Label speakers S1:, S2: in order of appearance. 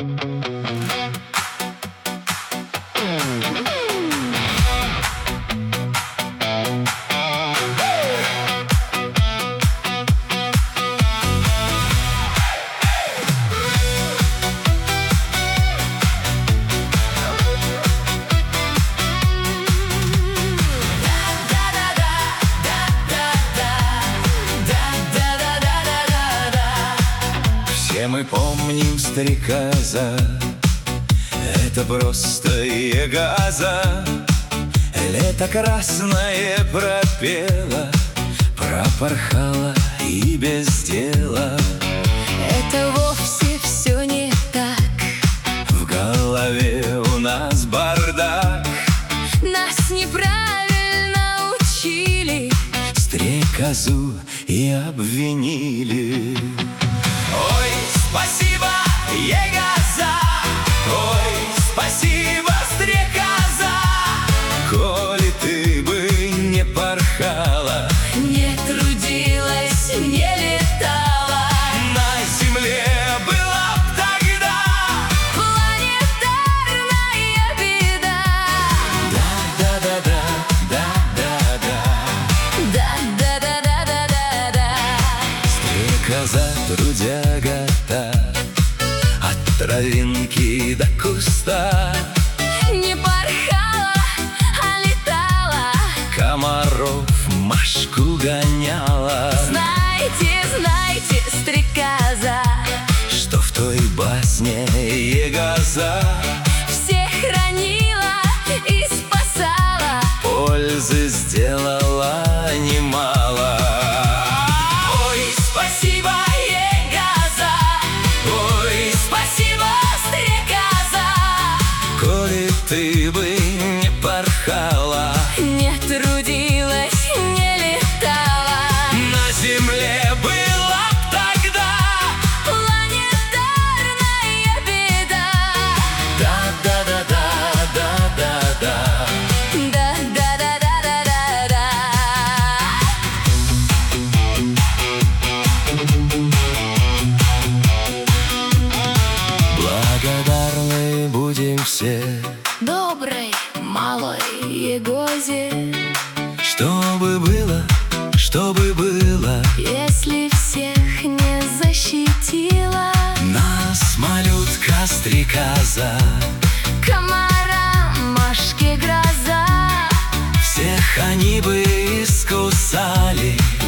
S1: Все мы помним стрекоза, это просто ягоза. Лето красное пропело, пропорхало и без дела.
S2: Это вовсе все не так,
S1: в голове у нас бардак.
S2: нас неправильно учили,
S1: стрекозу и обвинили. Ой, спасибо, ягоза, ой, спасибо, стрекоза. Коли ты бы не порхала,
S2: не трудилась, не летала,
S1: на земле была б тогда
S2: планетарная беда.
S1: Да-да-да-да, да-да-да.
S2: Да-да-да-да-да-да-да.
S1: Стрекоза трудяга-то, от травинки до куста,
S2: Не порхала, а летала.
S1: комаров Машку гоняла.
S2: Знайте, знайте, стрекоза
S1: Что в той басне ягоза
S2: всех хранила и спасала,
S1: пользы сделала немало. Ой, спасибо, ягоза, ой, спасибо, стрекоза. Коли ты бы не порхала,
S2: не трудилась, не летала,
S1: на земле была б тогда
S2: планетарная беда.
S1: да-да-да-да, да-да-да.
S2: Да-да-да-да-да-да-да.
S1: Благодарны будем все,
S2: Доброй малой ягозе,
S1: чтобы было,
S2: если всех не защитила,
S1: нас малютка-стрекоза,
S2: комара, Машке гроза.
S1: всех они бы искусали,